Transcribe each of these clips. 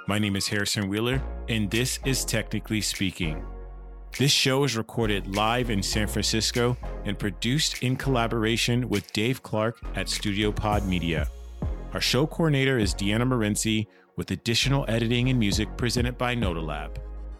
My name is Harrison Wheeler, and this is Technically Speaking. This show is recorded live in San Francisco and produced in collaboration with Dave Clark at Studio Pod Media. Our show coordinator is Deanna Morenzi, with additional editing and music presented by Nodalab.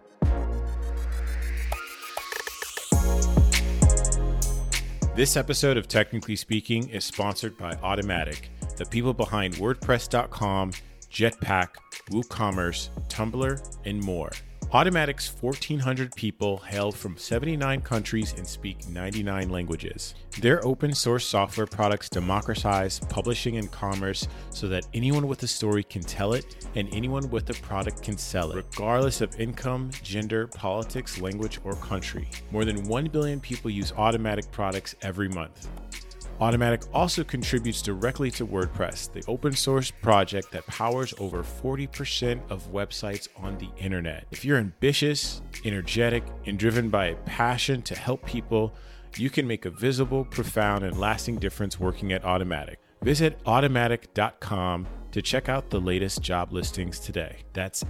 This episode of Technically Speaking is sponsored by Automattic, the people behind WordPress.com, Jetpack, WooCommerce, Tumblr, and more. Automattic's 1,400 people hail from 79 countries and speak 99 languages. Their open source software products democratize publishing and commerce so that anyone with a story can tell it and anyone with a product can sell it, regardless of income, gender, politics, language, or country. More than 1 billion people use Automattic products every month. Automattic also contributes directly to WordPress, the open source project that powers over 40% of websites on the internet. If you're ambitious, energetic, and driven by a passion to help people, you can make a visible, profound, and lasting difference working at Automattic. Visit Automattic.com to check out the latest job listings today. That's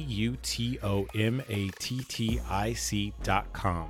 AUTOMATTIC.com.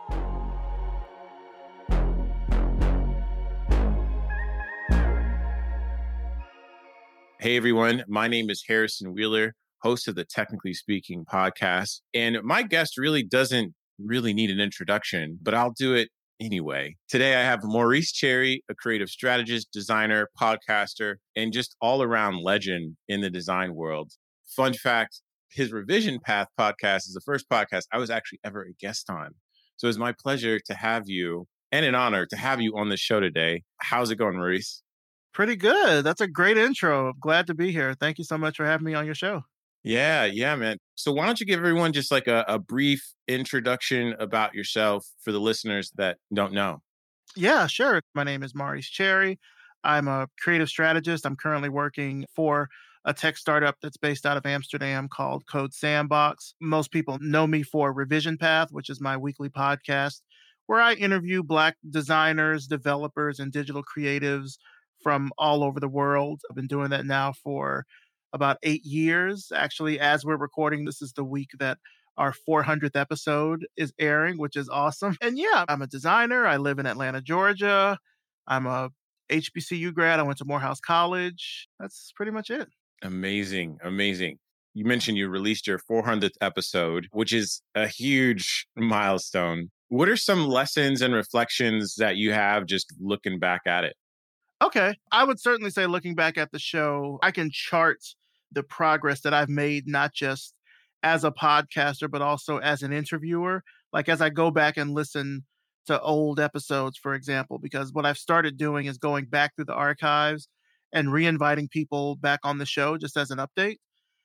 Hey everyone, my name is Harrison Wheeler, host of the Technically Speaking podcast. And my guest really doesn't need an introduction, but I'll do it anyway. Today I have Maurice Cherry, a creative strategist, designer, podcaster, and just all-around legend in the design world. Fun fact, his Revision Path podcast is the first podcast I was actually ever a guest on. So it's my pleasure to have you, and an honor to have you on the show today. How's it going, Maurice? Pretty good. That's a great intro. Glad to be here. Thank you so much for having me on your show. Yeah, man. So why don't you give everyone just like a brief introduction about yourself for the listeners that don't know? Yeah, sure. My name is Maurice Cherry. I'm a creative strategist. I'm currently working for a tech startup that's based out of Amsterdam called Code Sandbox. Most people know me for Revision Path, which is my weekly podcast, where I interview Black designers, developers, and digital creatives from all over the world. I've been doing that now for about 8 years. Actually, as we're recording, this is the week that our 400th episode is airing, which is awesome. And yeah, I'm a designer. I live in Atlanta, Georgia. I'm a HBCU grad. I went to Morehouse College. That's pretty much it. Amazing. You mentioned you released your 400th episode, which is a huge milestone. What are some lessons and reflections that you have just looking back at it? Okay. I would certainly say looking back at the show, I can chart the progress that I've made, not just as a podcaster, but also as an interviewer. Like as I go back and listen to old episodes, for example, because what I've started doing is going back through the archives and re-inviting people back on the show just as an update.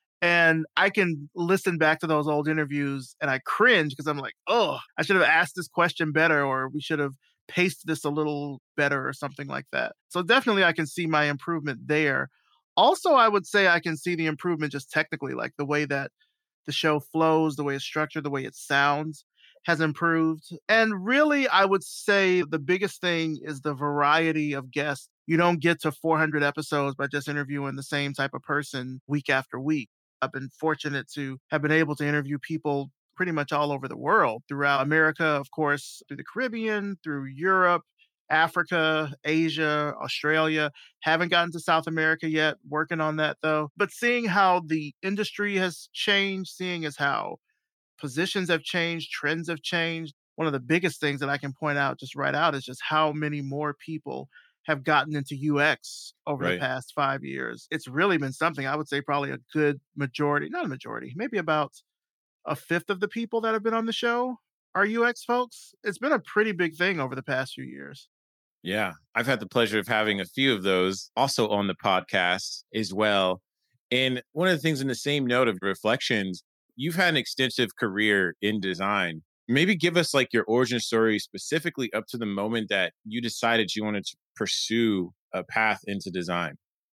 And I can listen back to those old interviews and I cringe because I'm like, oh, I should have asked this question better, or we should have paced this a little better or something like that. So definitely I can see my improvement there. Also, I would say I can see the improvement just technically, like the way that the show flows, the way it's structured, the way it sounds has improved. And really, I would say the biggest thing is the variety of guests. You don't get to 400 episodes by just interviewing the same type of person week after week. I've been fortunate to have been able to interview people pretty much all over the world, throughout America, of course, through the Caribbean, through Europe, Africa, Asia, Australia. Haven't gotten to South America yet, working on that though. But seeing how the industry has changed, seeing as how positions have changed, trends have changed. One of the biggest things that I can point out just right out is just how many more people have gotten into UX over the past 5 years. It's really been something. I would say probably a good majority, not a majority, maybe about a fifth of the people that have been on the show are UX folks. It's been a pretty big thing over the past few years. Yeah, I've had the pleasure of having a few of those also on the podcast as well. And one of the things in the same note of reflections, you've had an extensive career in design. Maybe give us like your origin story specifically up to the moment that you decided you wanted to pursue a path into design.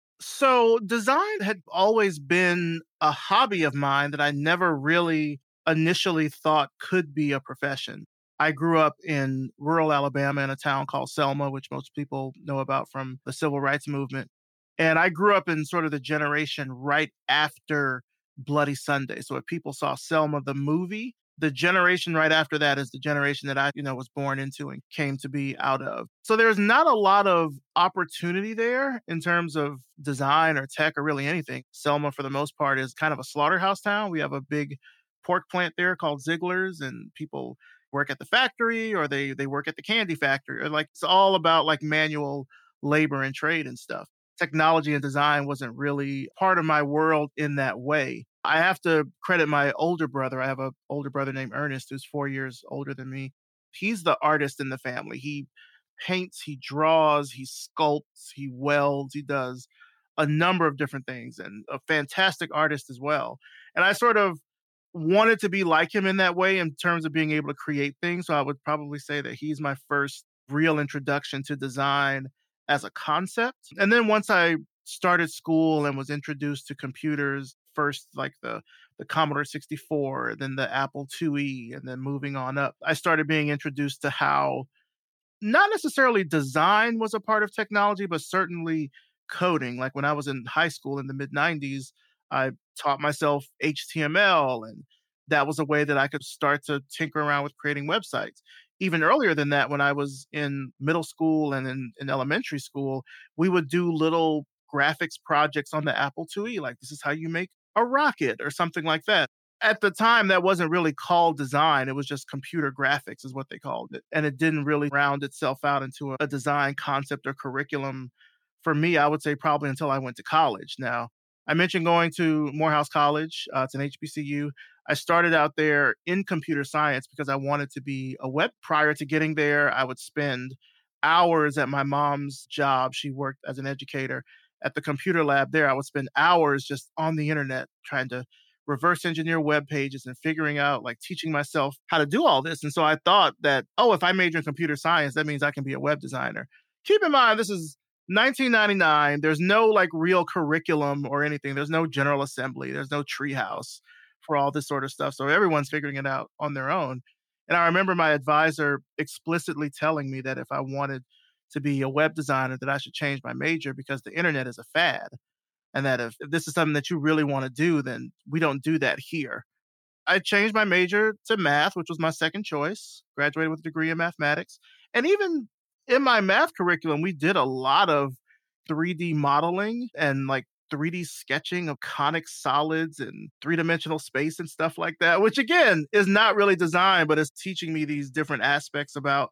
So design had always been a hobby of mine that I never really initially thought could be a profession. I grew up in rural Alabama in a town called Selma, which most people know about from the civil rights movement. And I grew up in sort of the generation right after Bloody Sunday. So if people saw Selma the movie, the generation right after that is the generation that I, was born into and came to be out of. So there's not a lot of opportunity there in terms of design or tech or really anything. Selma, for the most part, is kind of a slaughterhouse town. We have a big pork plant there called Ziegler's, and people work at the factory or they work at the candy factory. Or like it's all about like manual labor and trade and stuff. Technology and design wasn't really part of my world in that way. I have to credit my older brother. I have an older brother named Ernest who's 4 years older than me. He's the artist in the family. He paints, he draws, he sculpts, he welds, he does a number of different things and a fantastic artist as well. And I sort of wanted to be like him in that way in terms of being able to create things. So I would probably say that he's my first real introduction to design as a concept. And then once I started school and was introduced to computers, first like the Commodore 64, then the Apple IIe, and then moving on up, I started being introduced to how not necessarily design was a part of technology, but certainly coding. Like when I was in high school in the mid 90s, I taught myself HTML, and that was a way that I could start to tinker around with creating websites. Even earlier than that, when I was in middle school and in elementary school, we would do little graphics projects on the Apple IIe, like this is how you make a rocket or something like that. At the time, that wasn't really called design. It was just computer graphics is what they called it. And it didn't really round itself out into a design concept or curriculum for me, I would say probably until I went to college. Now, I mentioned going to Morehouse College. It's an HBCU. I started out there in computer science because I wanted to be a web. Prior to getting there, I would spend hours at my mom's job. She worked as an educator at the computer lab there. I would spend hours just on the internet trying to reverse engineer web pages and figuring out, like teaching myself how to do all this. And so I thought that, oh, if I major in computer science, that means I can be a web designer. Keep in mind, this is 1999. There's no like real curriculum or anything. There's no General Assembly. There's no treehouse for all this sort of stuff. So everyone's figuring it out on their own. And I remember my advisor explicitly telling me that if I wanted to be a web designer, that I should change my major because the internet is a fad. And that if this is something that you really want to do, then we don't do that here. I changed my major to math, which was my second choice, graduated with a degree in mathematics. And even in my math curriculum, we did a lot of 3D modeling and like 3D sketching of conic solids and three-dimensional space and stuff like that, which again is not really design, but is teaching me these different aspects about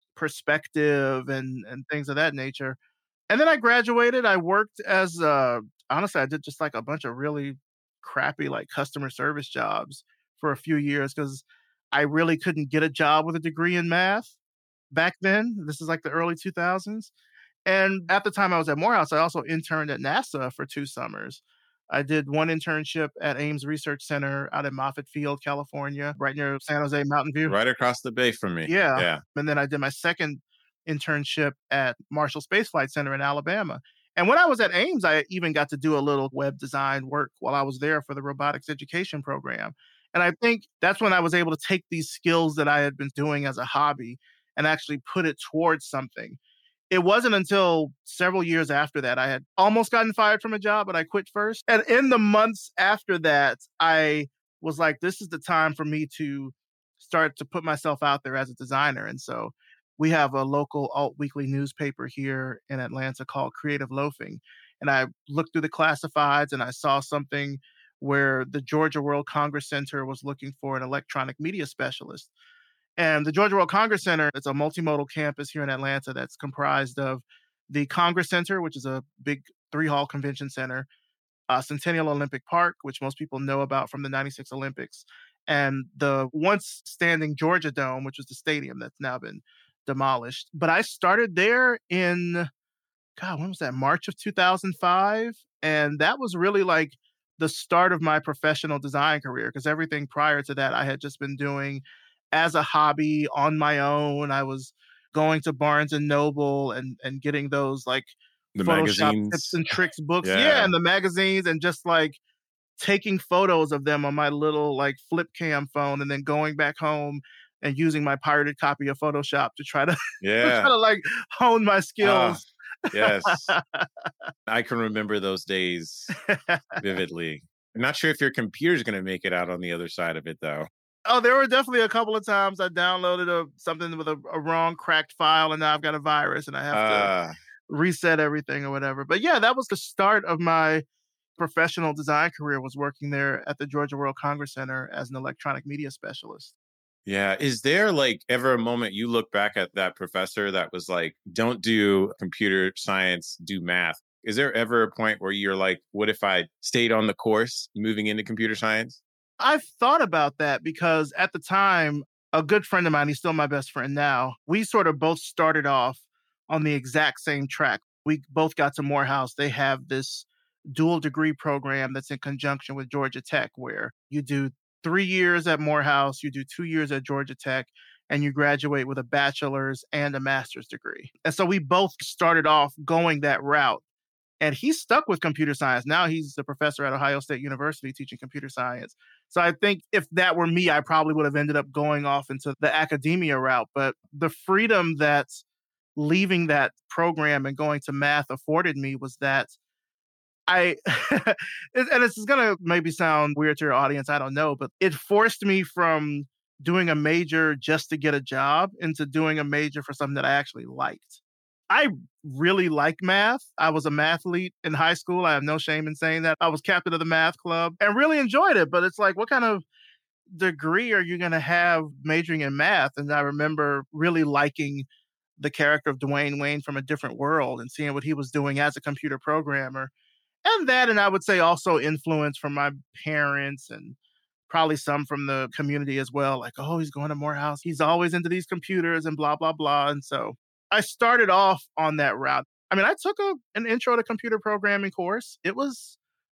perspective and things of that nature. And then I graduated. I worked as honestly, I did just like a bunch of really crappy like customer service jobs for a few years because I really couldn't get a job with a degree in math back then. This is like the early 2000s. And at the time I was at Morehouse, I also interned at NASA for 2 summers. I did one internship at Ames Research Center out in Moffett Field, California, right near San Jose Mountain View. Right across the bay from me. Yeah. And then I did my second internship at Marshall Space Flight Center in Alabama. And when I was at Ames, I even got to do a little web design work while I was there for the robotics education program. And I think that's when I was able to take these skills that I had been doing as a hobby and actually put it towards something. It wasn't until several years after that I had almost gotten fired from a job, but I quit first. And in the months after that, I was like, this is the time for me to start to put myself out there as a designer. And so we have a local alt weekly newspaper here in Atlanta called Creative Loafing. And I looked through the classifieds and I saw something where the Georgia World Congress Center was looking for an electronic media specialist. And the Georgia World Congress Center, it's a multimodal campus here in Atlanta that's comprised of the Congress Center, which is a big 3-hall convention center, Centennial Olympic Park, which most people know about from the 96 Olympics, and the once standing Georgia Dome, which was the stadium that's now been demolished. But I started there in, when was that? March of 2005. And that was really like the start of my professional design career because everything prior to that I had just been doing as a hobby on my own. I was going to Barnes and Noble and getting those like the Photoshop magazines. tips and tricks books. Yeah, and the magazines and just like taking photos of them on my little like flip cam phone and then going back home and using my pirated copy of Photoshop to try to, try to like hone my skills. Yes. I can remember those days vividly. I'm not sure if your computer's going to make it out on the other side of it, though. Oh, there were definitely a couple of times I downloaded something with a wrong cracked file, and now I've got a virus, and I have to reset everything or whatever. But yeah, that was the start of my professional design career, was working there at the Georgia World Congress Center as an electronic media specialist. Yeah. Is there like ever a moment you look back at that professor that was like, don't do computer science, do math? Is there ever a point where you're like, what if I stayed on the course moving into computer science? I've thought about that because at the time, a good friend of mine, he's still my best friend now, we sort of both started off on the exact same track. We both got to Morehouse. They have this dual degree program that's in conjunction with Georgia Tech, where you do 3 years at Morehouse, you do 2 years at Georgia Tech, and you graduate with a bachelor's and a master's degree. And so we both started off going that route. And he's stuck with computer science. Now he's a professor at Ohio State University teaching computer science. So I think if that were me, I probably would have ended up going off into the academia route. But the freedom that leaving that program and going to math afforded me was that and it's going to maybe sound weird to your audience, I don't know, but it forced me from doing a major just to get a job into doing a major for something that I actually liked. I really like math. I was a mathlete in high school. I have no shame in saying that. I was captain of the math club and really enjoyed it. But it's like, what kind of degree are you going to have majoring in math? And I remember really liking the character of Dwayne Wayne from A Different World and seeing what he was doing as a computer programmer. And I would say also influence from my parents and probably some from the community as well. Like, oh, he's going to Morehouse. He's always into these computers and blah, blah, blah. And so I started off on that route. I mean, I took an intro to computer programming course. It was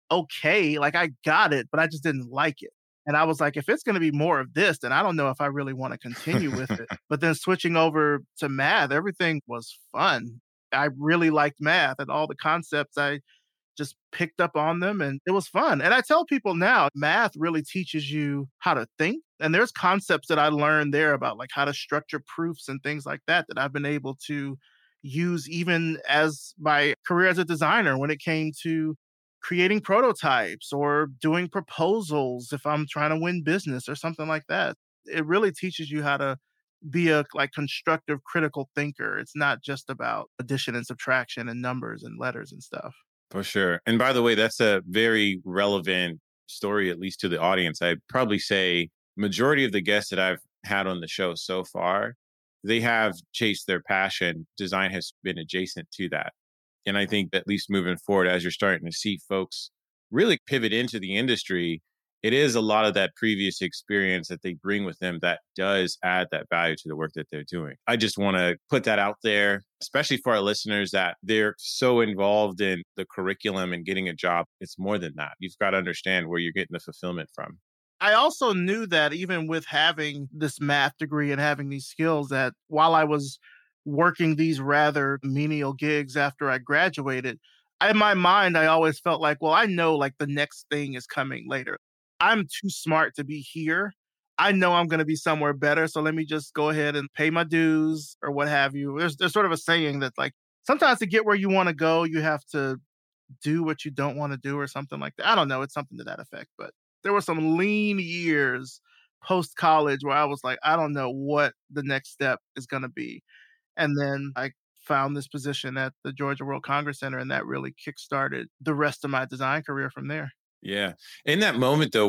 okay. Like, I got it, but I just didn't like it. And I was like, if it's going to be more of this, then I don't know if I really want to continue with it. But then switching over to math, everything was fun. I really liked math and all the concepts. I just picked up on them and it was fun. And I tell people now, math really teaches you how to think. And there's concepts that I learned there about like how to structure proofs and things like that I've been able to use even as my career as a designer when it came to creating prototypes or doing proposals if I'm trying to win business or something like that. It really teaches you how to be a like constructive critical thinker. It's not just about addition and subtraction and numbers and letters and stuff. For sure. And by the way, that's a very relevant story, at least to the audience. I'd probably say majority of the guests that I've had on the show so far, they have chased their passion. Design has been adjacent to that. And I think at least moving forward, as you're starting to see folks really pivot into the industry, it is a lot of that previous experience that they bring with them that does add that value to the work that they're doing. I just want to put that out there, especially for our listeners that they're so involved in the curriculum and getting a job. It's more than that. You've got to understand where you're getting the fulfillment from. I also knew that even with having this math degree and having these skills, that while I was working these rather menial gigs after I graduated, in my mind, I always felt like, well, I know like the next thing is coming later. I'm too smart to be here. I know I'm going to be somewhere better. So let me just go ahead and pay my dues or what have you. There's sort of a saying that like sometimes to get where you want to go, you have to do what you don't want to do or something like that. I don't know. It's something to that effect. But there were some lean years post-college where I was like, I don't know what the next step is going to be. And then I found this position at the Georgia World Congress Center, and that really kickstarted the rest of my design career from there. Yeah. In that moment, though,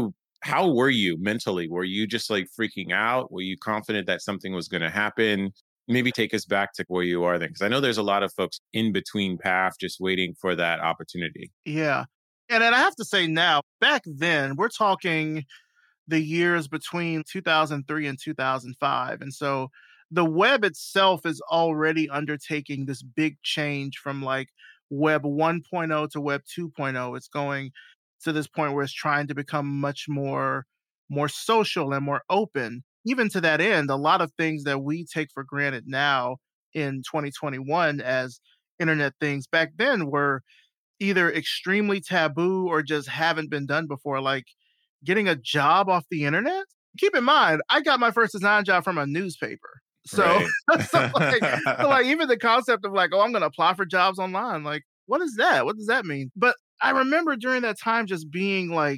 how were you mentally? Were you just like freaking out? Were you confident that something was going to happen? Maybe take us back to where you are then, because I know there's a lot of folks in between path just waiting for that opportunity. Yeah. And then I have to say now, back then, we're talking the years between 2003 and 2005. And so the web itself is already undertaking this big change from like Web 1.0 to Web 2.0. It's going to this point where it's trying to become much more social and more open. Even to that end, a lot of things that we take for granted now in 2021 as internet things back then were either extremely taboo or just haven't been done before, like getting a job off the internet. Keep in mind, I got my first design job from a newspaper. So, right. so like even the concept of like, oh, I'm going to apply for jobs online. Like, what is that? What does that mean? But I remember during that time just being like,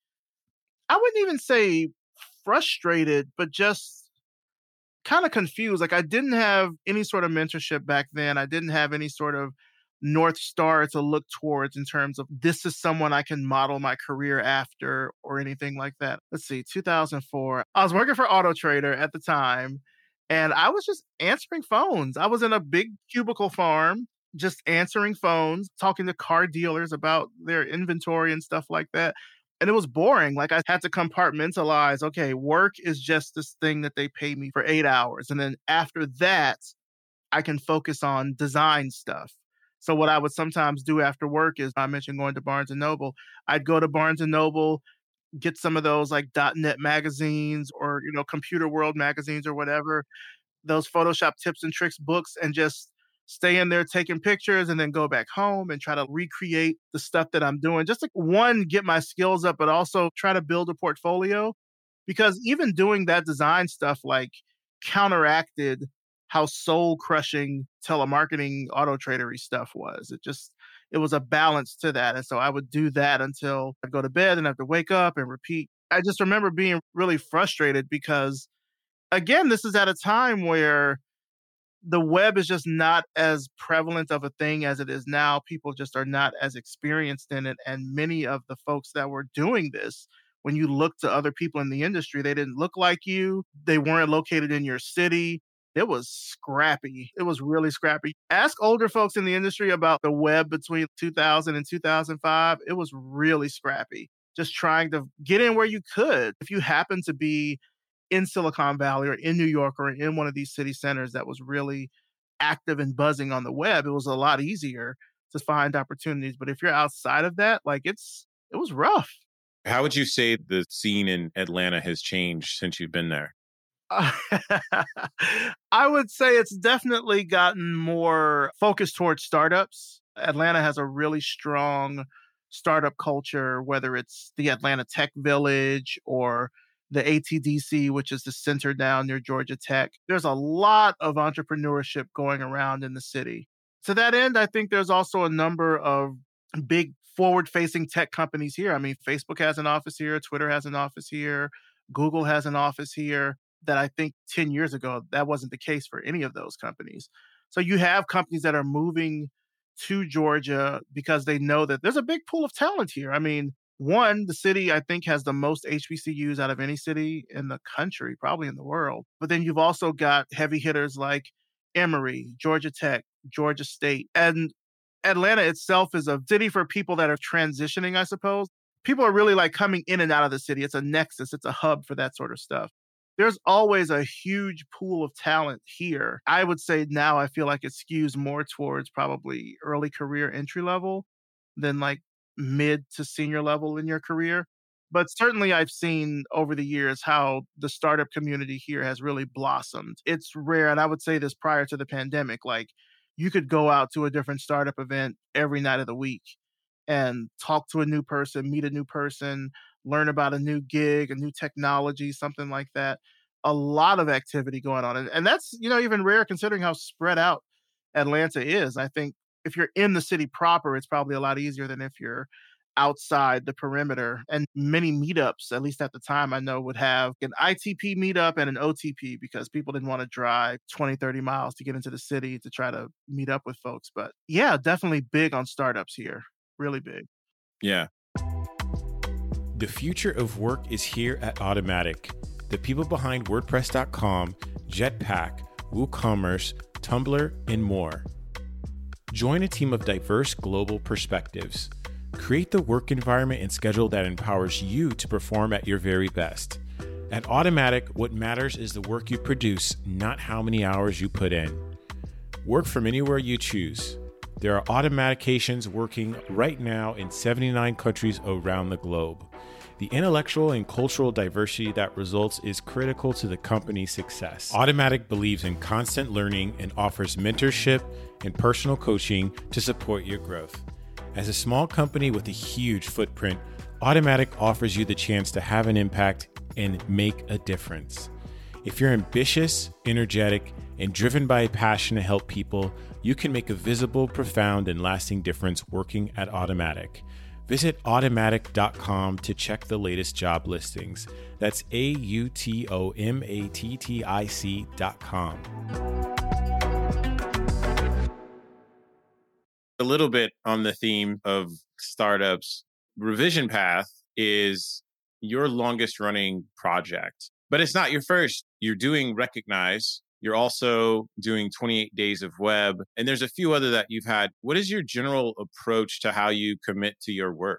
I wouldn't even say frustrated, but just kind of confused. Like I didn't have any sort of mentorship back then. I didn't have any sort of North Star to look towards in terms of this is someone I can model my career after or anything like that. Let's see, 2004. I was working for Auto Trader at the time and I was just answering phones. I was in a big cubicle farm, just answering phones, talking to car dealers about their inventory and stuff like that. And it was boring. Like I had to compartmentalize, okay, work is just this thing that they pay me for 8 hours. And then after that, I can focus on design stuff. So what I would sometimes do after work is I mentioned going to Barnes and Noble. I'd go to Barnes and Noble, get some of those like .NET magazines or, Computer World magazines or whatever, those Photoshop tips and tricks books and just stay in there taking pictures and then go back home and try to recreate the stuff that I'm doing. Just like one, get my skills up, but also try to build a portfolio because even doing that design stuff like counteracted how soul crushing telemarketing auto tradery stuff was. It was a balance to that. And so I would do that until I'd go to bed and have to wake up and repeat. I just remember being really frustrated because again, this is at a time where the web is just not as prevalent of a thing as it is now. People just are not as experienced in it. And many of the folks that were doing this, when you look to other people in the industry, they didn't look like you. They weren't located in your city. It was scrappy. It was really scrappy. Ask older folks in the industry about the web between 2000 and 2005. It was really scrappy. Just trying to get in where you could. If you happen to be in Silicon Valley or in New York or in one of these city centers that was really active and buzzing on the web, it was a lot easier to find opportunities. But if you're outside of that, like it was rough. How would you say the scene in Atlanta has changed since you've been there? I would say it's definitely gotten more focused towards startups. Atlanta has a really strong startup culture, whether it's the Atlanta Tech Village or the ATDC, which is the center down near Georgia Tech. There's a lot of entrepreneurship going around in the city. To that end, I think there's also a number of big forward-facing tech companies here. I mean, Facebook has an office here, Twitter has an office here, Google has an office here, that I think 10 years ago, that wasn't the case for any of those companies. So you have companies that are moving to Georgia because they know that there's a big pool of talent here. I mean, one, the city, I think, has the most HBCUs out of any city in the country, probably in the world. But then you've also got heavy hitters like Emory, Georgia Tech, Georgia State. And Atlanta itself is a city for people that are transitioning, I suppose. People are really like coming in and out of the city. It's a nexus. It's a hub for that sort of stuff. There's always a huge pool of talent here. I would say now I feel like it skews more towards probably early career entry level than like mid to senior level in your career. But certainly I've seen over the years how the startup community here has really blossomed. It's rare, and I would say this prior to the pandemic, like you could go out to a different startup event every night of the week and talk to a new person, meet a new person, learn about a new gig, a new technology, something like that. A lot of activity going on. And that's, even rare considering how spread out Atlanta is. I think if you're in the city proper, it's probably a lot easier than if you're outside the perimeter. And many meetups, at least at the time, I know would have an ITP meetup and an OTP because people didn't want to drive 20, 30 miles to get into the city to try to meet up with folks. But yeah, definitely big on startups here. Really big. Yeah. The future of work is here at Automattic. The people behind WordPress.com, Jetpack, WooCommerce, Tumblr, and more. Join a team of diverse global perspectives. Create the work environment and schedule that empowers you to perform at your very best. At Automattic, what matters is the work you produce, not how many hours you put in. Work from anywhere you choose. There are Automaticians working right now in 79 countries around the globe. The intellectual and cultural diversity that results is critical to the company's success. Automattic believes in constant learning and offers mentorship and personal coaching to support your growth. As a small company with a huge footprint, Automattic offers you the chance to have an impact and make a difference. If you're ambitious, energetic, and driven by a passion to help people, you can make a visible, profound, and lasting difference working at Automattic. Visit automatic.com to check the latest job listings. That's AUTOMATTIC.com. A little bit on the theme of startups, Revision Path is your longest running project, but it's not your first. You're doing Recognize. You're also doing 28 Days of Web, and there's a few other that you've had. What is your general approach to how you commit to your work?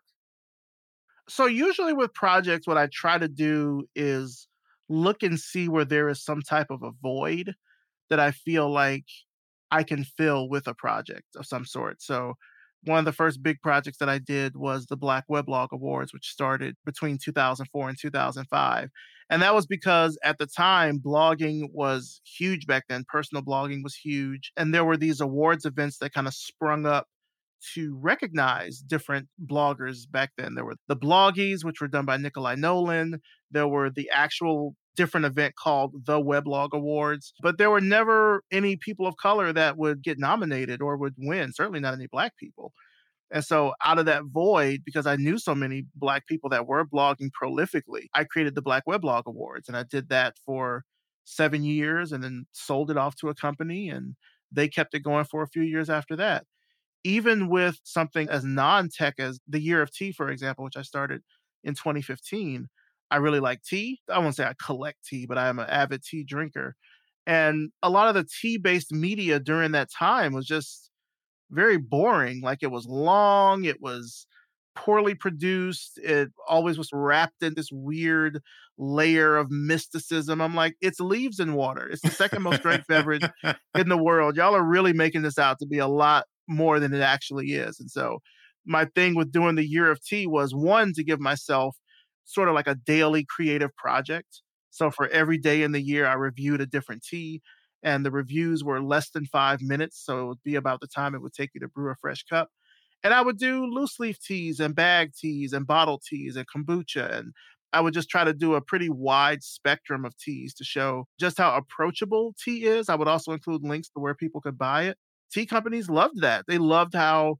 So usually with projects, what I try to do is look and see where there is some type of a void that I feel like I can fill with a project of some sort. So one of the first big projects that I did was the Black Weblog Awards, which started between 2004 and 2005. And that was because at the time, blogging was huge back then. Personal blogging was huge. And there were these awards events that kind of sprung up to recognize different bloggers back then. There were the Bloggies, which were done by Nikolai Nolan. There were the actual different event called the Weblog Awards, but there were never any people of color that would get nominated or would win, certainly not any Black people. And so out of that void, because I knew so many Black people that were blogging prolifically, I created the Black Weblog Awards. And I did that for 7 years and then sold it off to a company, and they kept it going for a few years after that. Even with something as non-tech as the Year of Tea, for example, which I started in 2015, I really like tea. I won't say I collect tea, but I am an avid tea drinker. And a lot of the tea-based media during that time was just very boring. Like, it was long, it was poorly produced, it always was wrapped in this weird layer of mysticism. I'm like, it's leaves and water. It's the second most drank beverage in the world. Y'all are really making this out to be a lot more than it actually is. And so my thing with doing the Year of Tea was, one, to give myself sort of like a daily creative project. So for every day in the year, I reviewed a different tea, and the reviews were less than 5 minutes. So it would be about the time it would take you to brew a fresh cup. And I would do loose leaf teas and bag teas and bottle teas and kombucha. And I would just try to do a pretty wide spectrum of teas to show just how approachable tea is. I would also include links to where people could buy it. Tea companies loved that. They loved how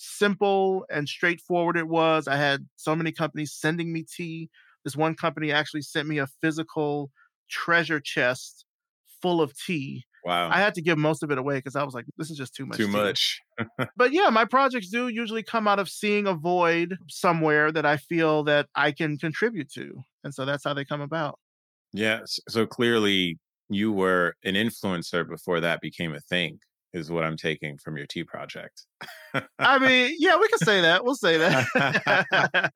simple and straightforward it was. I had so many companies sending me tea. This one company actually sent me a physical treasure chest full of tea. Wow. I had to give most of it away because I was like, this is just too much. Too much. But yeah, my projects do usually come out of seeing a void somewhere that I feel that I can contribute to. And so that's how they come about. Yeah. So clearly you were an influencer before that became a thing, is what I'm taking from your tea project. I mean, yeah, we can say that. We'll say that.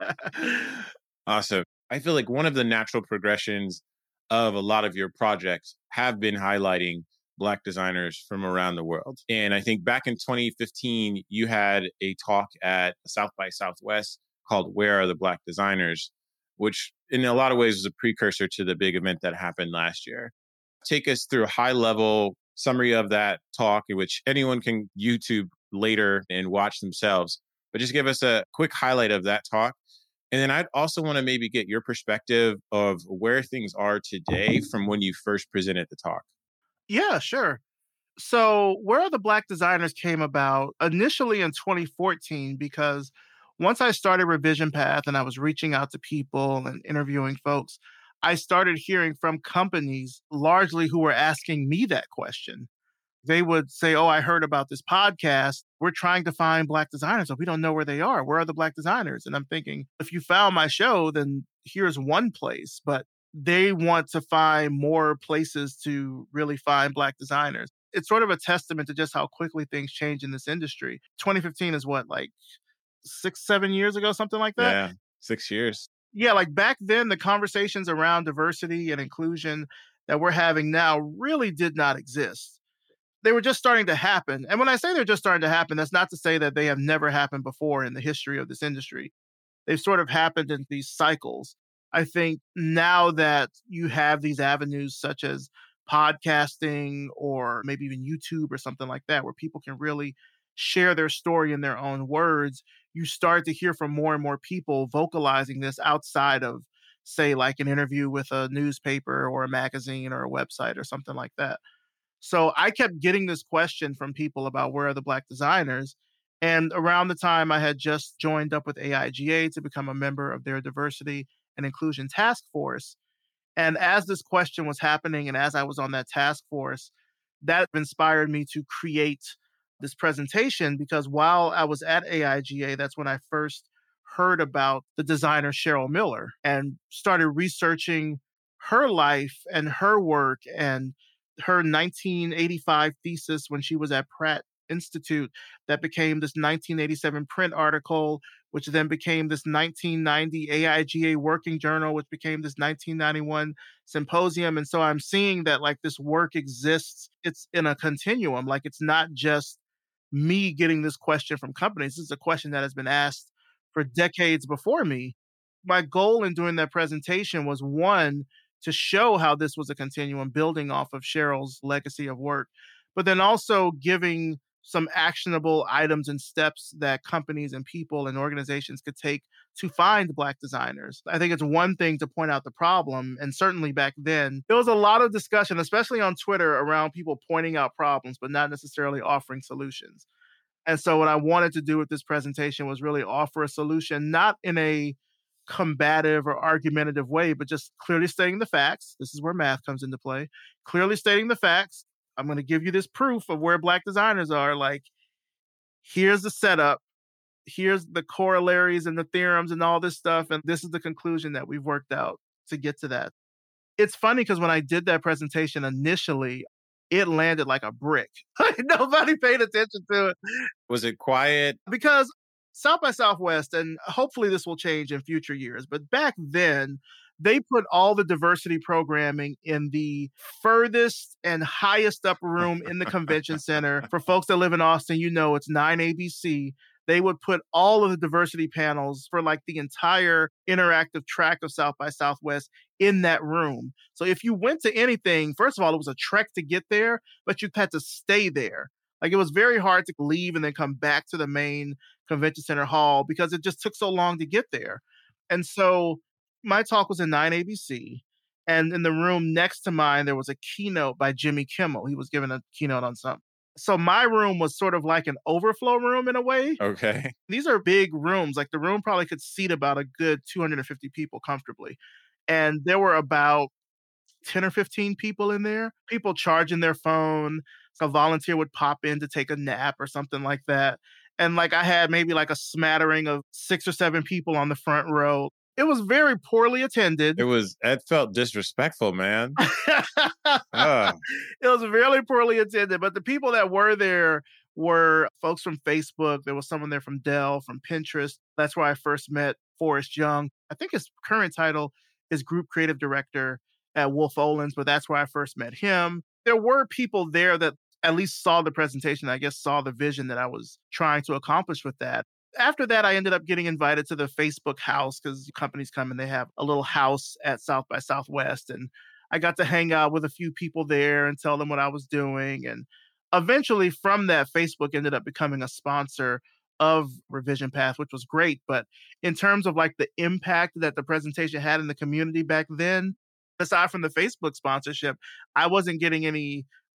Awesome. I feel like one of the natural progressions of a lot of your projects have been highlighting Black designers from around the world. And I think back in 2015, you had a talk at South by Southwest called Where Are the Black Designers, which in a lot of ways was a precursor to the big event that happened last year. Take us through a high level summary of that talk, in which anyone can YouTube later and watch themselves, but just give us a quick highlight of that talk. And then I'd also want to maybe get your perspective of where things are today from when you first presented the talk. Yeah, sure. So Where Are the Black Designers came about initially in 2014 because once I started Revision Path and I was reaching out to people and interviewing folks, I started hearing from companies largely who were asking me that question. They would say, oh, I heard about this podcast. We're trying to find Black designers, but we don't know where they are. Where are the Black designers? And I'm thinking, if you found my show, then here's one place. But they want to find more places to really find Black designers. It's sort of a testament to just how quickly things change in this industry. 2015 is what, like 6-7 years ago, something like that? Yeah, 6 years. Yeah, like back then, the conversations around diversity and inclusion that we're having now really did not exist. They were just starting to happen. And when I say they're just starting to happen, that's not to say that they have never happened before in the history of this industry. They've sort of happened in these cycles. I think now that you have these avenues such as podcasting or maybe even YouTube or something like that, where people can really share their story in their own words, you start to hear from more and more people vocalizing this outside of, say, like an interview with a newspaper or a magazine or a website or something like that. So I kept getting this question from people about where are the Black designers. And around the time I had just joined up with AIGA to become a member of their diversity and inclusion task force. And as this question was happening and as I was on that task force, that inspired me to create this presentation because while I was at AIGA, that's when I first heard about the designer Cheryl Miller and started researching her life and her work and her 1985 thesis when she was at Pratt Institute that became this 1987 print article, which then became this 1990 AIGA working journal, which became this 1991 symposium. And so I'm seeing that like this work exists. It's in a continuum. Like it's not just me getting this question from companies. This is a question that has been asked for decades before me. My goal in doing that presentation was one, to show how this was a continuum building off of Cheryl's legacy of work, but then also giving some actionable items and steps that companies and people and organizations could take to find Black designers. I think it's one thing to point out the problem. And certainly back then, there was a lot of discussion, especially on Twitter, around people pointing out problems, but not necessarily offering solutions. And so what I wanted to do with this presentation was really offer a solution, not in a combative or argumentative way, but just clearly stating the facts. This is where math comes into play. Clearly stating the facts. I'm going to give you this proof of where Black designers are. Like, here's the setup. Here's the corollaries and the theorems and all this stuff. And this is the conclusion that we've worked out to get to that. It's funny because when I did that presentation initially, it landed like a brick. Nobody paid attention to it. Was it quiet? Because South by Southwest, and hopefully this will change in future years, but back then, they put all the diversity programming in the furthest and highest upper room in the convention center. For folks that live in Austin, you know it's 9ABC. They would put all of the diversity panels for like the entire interactive track of South by Southwest in that room. So if you went to anything, first of all, it was a trek to get there, but you had to stay there. Like it was very hard to leave and then come back to the main convention center hall because it just took so long to get there. And so my talk was in 9ABC. And in the room next to mine, there was a keynote by Jimmy Kimmel. He was giving a keynote on something. So my room was sort of like an overflow room in a way. Okay. These are big rooms. Like the room probably could seat about a good 250 people comfortably. And there were about 10 or 15 people in there, people charging their phone. So a volunteer would pop in to take a nap or something like that. And like I had maybe like a smattering of 6 or 7 people on the front row. It was very poorly attended. It felt disrespectful, man. It was really poorly attended. But the people that were there were folks from Facebook. There was someone there from Dell, from Pinterest. That's where I first met Forrest Young. I think his current title is Group Creative Director at Wolf Olins, but that's where I first met him. There were people there that at least saw the presentation, I guess saw the vision that I was trying to accomplish with that. After that, I ended up getting invited to the Facebook house because companies come and they have a little house at South by Southwest. And I got to hang out with a few people there and tell them what I was doing. And eventually from that, Facebook ended up becoming a sponsor of Revision Path, which was great. But in terms of like the impact that the presentation had in the community back then, aside from the Facebook sponsorship, I wasn't getting any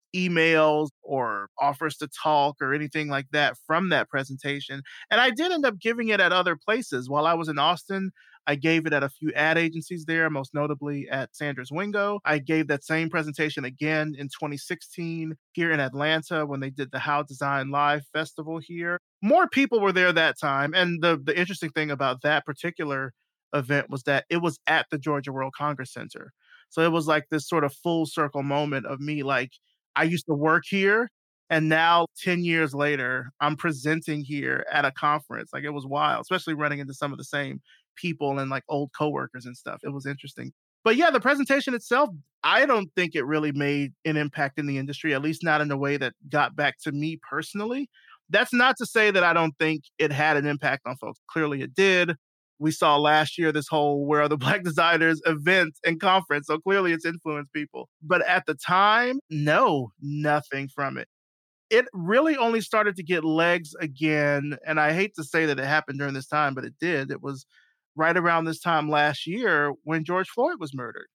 emails or offers to talk or anything like that from that presentation. And I did end up giving it at other places. While I was in Austin, I gave it at a few ad agencies there, most notably at Sanders Wingo. I gave that same presentation again in 2016 here in Atlanta when they did the How Design Live Festival here. More people were there that time. And the interesting thing about that particular event was that it was at the Georgia World Congress Center. So it was like this sort of full circle moment of me, like, I used to work here, and now 10 years later, I'm presenting here at a conference. Like, it was wild, especially running into some of the same people and like old coworkers and stuff. It was interesting. But yeah, the presentation itself, I don't think it really made an impact in the industry, at least not in a way that got back to me personally. That's not to say that I don't think it had an impact on folks. Clearly it did. We saw last year this whole Where Are the Black Designers event and conference. So clearly it's influenced people. But at the time, no, nothing from it. It really only started to get legs again. And I hate to say that it happened during this time, but it did. It was right around this time last year when George Floyd was murdered.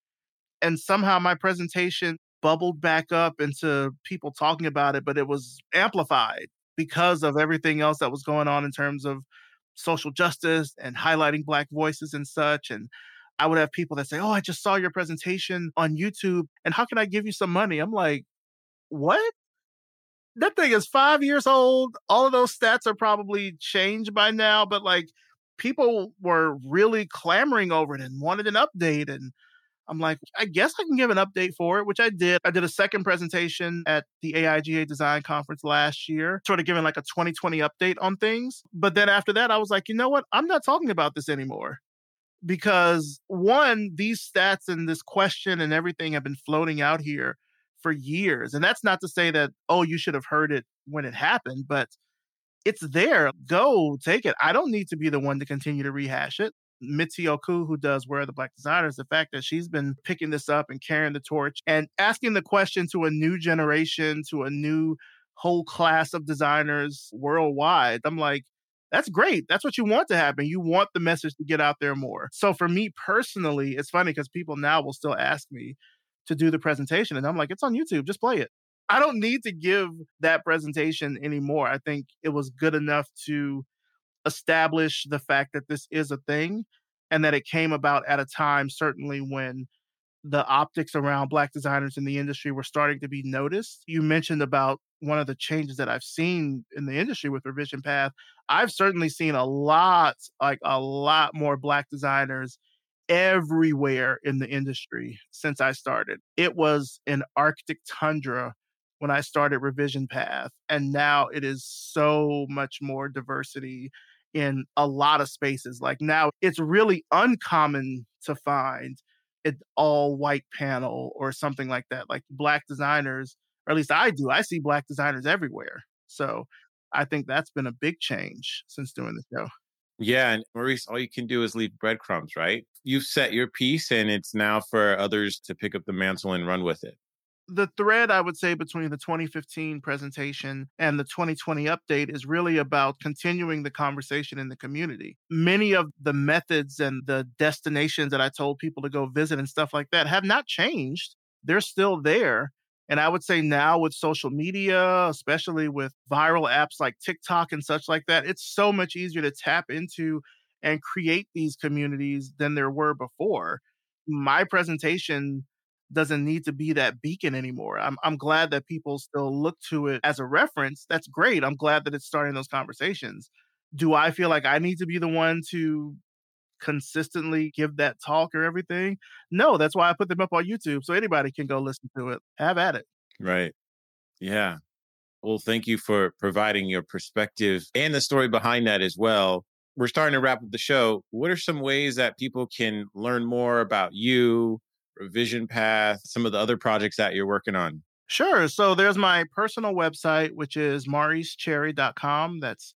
And somehow my presentation bubbled back up into people talking about it, but it was amplified because of everything else that was going on in terms of social justice and highlighting Black voices and such. And I would have people that say, "Oh, I just saw your presentation on YouTube, and how can I give you some money?" I'm like, "What? That thing is 5 years old. All of those stats are probably changed by now, but like people were really clamoring over it and wanted an update." And I'm like, I guess I can give an update for it, which I did. I did a second presentation at the AIGA Design Conference last year, sort of giving like a 2020 update on things. But then after that, I was like, you know what? I'm not talking about this anymore. Because one, these stats and this question and everything have been floating out here for years. And that's not to say that, oh, you should have heard it when it happened, but it's there. Go take it. I don't need to be the one to continue to rehash it. Mitzi Oku, who does Where Are the Black Designers, the fact that she's been picking this up and carrying the torch and asking the question to a new generation, to a new whole class of designers worldwide. I'm like, that's great. That's what you want to happen. You want the message to get out there more. So for me personally, it's funny because people now will still ask me to do the presentation. And I'm like, it's on YouTube. Just play it. I don't need to give that presentation anymore. I think it was good enough to establish the fact that this is a thing and that it came about at a time, certainly when the optics around Black designers in the industry were starting to be noticed. You mentioned about one of the changes that I've seen in the industry with Revision Path. I've certainly seen a lot more Black designers everywhere in the industry since I started. It was an Arctic tundra when I started Revision Path, and now it is so much more diversity in a lot of spaces. Like now it's really uncommon to find an all white panel or something like that. Like Black designers, or at least I do, I see Black designers everywhere. So I think that's been a big change since doing the show. Yeah. And Maurice, all you can do is leave breadcrumbs, right? You've set your piece and it's now for others to pick up the mantle and run with it. The thread, I would say, between the 2015 presentation and the 2020 update is really about continuing the conversation in the community. Many of the methods and the destinations that I told people to go visit and stuff like that have not changed. They're still there. And I would say now with social media, especially with viral apps like TikTok and such like that, it's so much easier to tap into and create these communities than there were before. My presentation doesn't need to be that beacon anymore. I'm glad that people still look to it as a reference. That's great. I'm glad that it's starting those conversations. Do I feel like I need to be the one to consistently give that talk or everything? No, that's why I put them up on YouTube so anybody can go listen to it. Have at it. Right. Yeah. Well, thank you for providing your perspective and the story behind that as well. We're starting to wrap up the show. What are some ways that people can learn more about you, Revision Path, some of the other projects that you're working on? Sure. So there's my personal website, which is mauricecherry.com. That's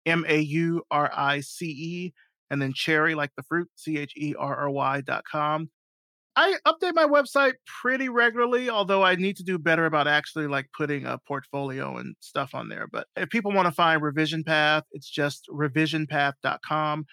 MAURICE, and then cherry, like the fruit, CHERRY.com. I update my website pretty regularly, although I need to do better about actually like putting a portfolio and stuff on there. But if people want to find Revision Path, it's just revisionpath.com,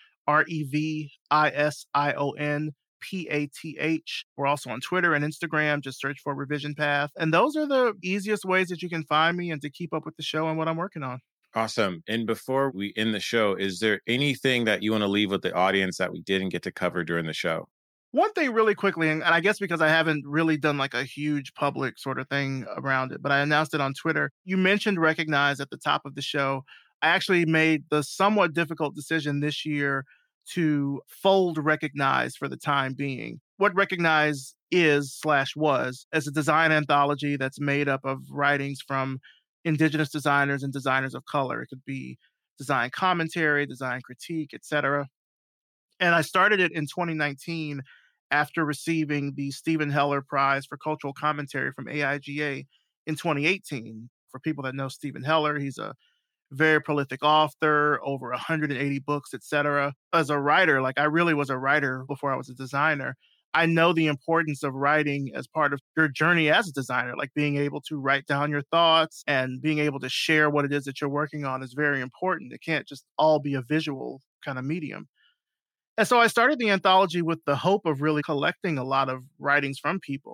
REVISIONPATH. We're also on Twitter and Instagram. Just search for Revision Path. And those are the easiest ways that you can find me and to keep up with the show and what I'm working on. Awesome. And before we end the show, is there anything that you want to leave with the audience that we didn't get to cover during the show? One thing really quickly, and I guess because I haven't really done like a huge public sort of thing around it, but I announced it on Twitter. You mentioned Recognize at the top of the show. I actually made the somewhat difficult decision this year to fold Recognize for the time being. What Recognize is/was as a design anthology that's made up of writings from Indigenous designers and designers of color. It could be design commentary, design critique, etc. And I started it in 2019 after receiving the Stephen Heller Prize for Cultural Commentary from AIGA in 2018. For people that know Stephen Heller, he's a very prolific author, over 180 books, etc. As a writer, like I really was a writer before I was a designer. I know the importance of writing as part of your journey as a designer, like being able to write down your thoughts and being able to share what it is that you're working on is very important. It can't just all be a visual kind of medium. And so I started the anthology with the hope of really collecting a lot of writings from people.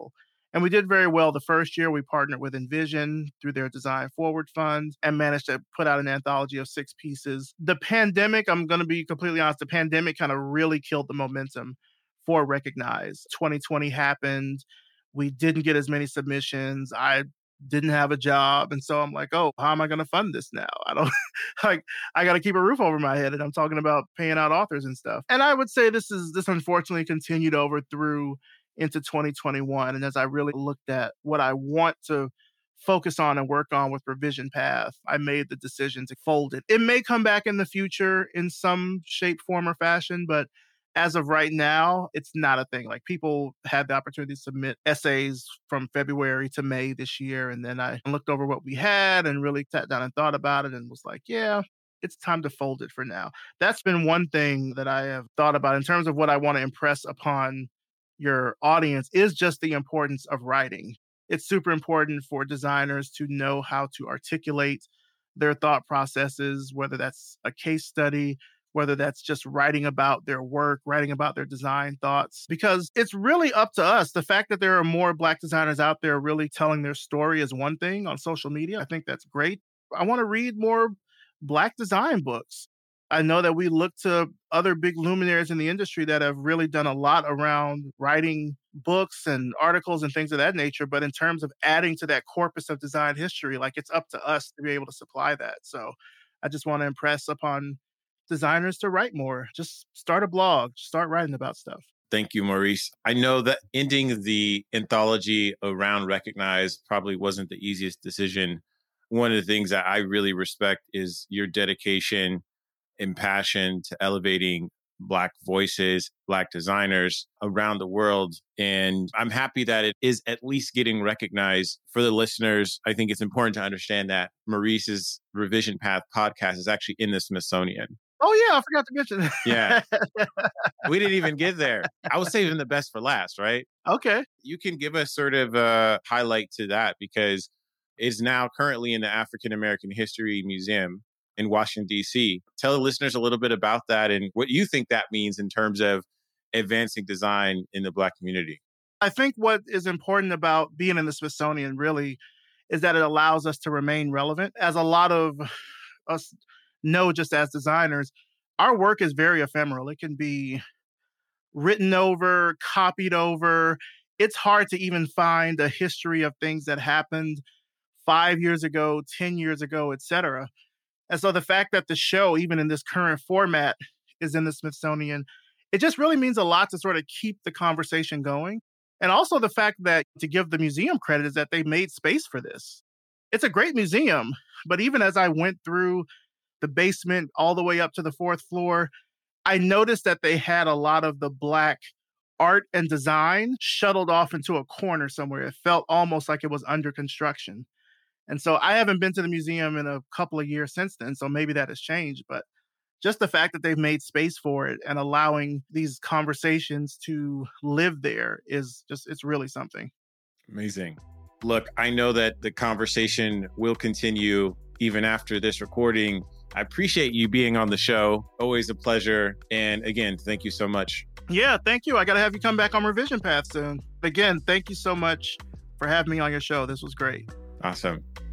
And we did very well. The first year we partnered with Envision through their Design Forward Fund and managed to put out an anthology of 6 pieces. The pandemic, I'm going to be completely honest, the pandemic kind of really killed the momentum for Recognize. 2020 happened. We didn't get as many submissions. I didn't have a job. And so I'm like, oh, how am I going to fund this now? I don't like, I got to keep a roof over my head. And I'm talking about paying out authors and stuff. And I would say this unfortunately continued over through into 2021. And as I really looked at what I want to focus on and work on with Revision Path, I made the decision to fold it. It may come back in the future in some shape, form, or fashion, but as of right now, it's not a thing. Like, people had the opportunity to submit essays from February to May this year. And then I looked over what we had and really sat down and thought about it and was like, yeah, it's time to fold it for now. That's been one thing that I have thought about in terms of what I want to impress upon your audience, is just the importance of writing. It's super important for designers to know how to articulate their thought processes, whether that's a case study, whether that's just writing about their work, writing about their design thoughts, because it's really up to us. The fact that there are more Black designers out there really telling their story is one thing on social media. I think that's great. I want to read more Black design books. I know that we look to other big luminaries in the industry that have really done a lot around writing books and articles and things of that nature. But in terms of adding to that corpus of design history, like, it's up to us to be able to supply that. So I just want to impress upon designers to write more. Just start a blog, start writing about stuff. Thank you, Maurice. I know that ending the anthology around Recognize probably wasn't the easiest decision. One of the things that I really respect is your dedication and passion to elevating Black voices, Black designers around the world. And I'm happy that it is at least getting recognized. For the listeners, I think it's important to understand that Maurice's Revision Path podcast is actually in the Smithsonian. Oh, yeah, I forgot to mention that. Yeah. We didn't even get there. I was saving the best for last, right? Okay. You can give us sort of a highlight to that, because it's now currently in the African American History Museum in Washington, D.C. Tell the listeners a little bit about that and what you think that means in terms of advancing design in the Black community. I think what is important about being in the Smithsonian really is that it allows us to remain relevant. As a lot of us know, just as designers, our work is very ephemeral. It can be written over, copied over. It's hard to even find a history of things that happened 5 years ago, 10 years ago, et cetera. And so the fact that the show, even in this current format, is in the Smithsonian, it just really means a lot to sort of keep the conversation going. And also the fact that, to give the museum credit, is that they made space for this. It's a great museum, but even as I went through the basement all the way up to the 4th floor, I noticed that they had a lot of the Black art and design shuttled off into a corner somewhere. It felt almost like it was under construction. And so I haven't been to the museum in a couple of years since then, so maybe that has changed. But just the fact that they've made space for it and allowing these conversations to live there is just, it's really something. Amazing. Look, I know that the conversation will continue even after this recording. I appreciate you being on the show. Always a pleasure. And again, thank you so much. Yeah, thank you. I got to have you come back on Revision Path soon. Again, thank you so much for having me on your show. This was great. Awesome.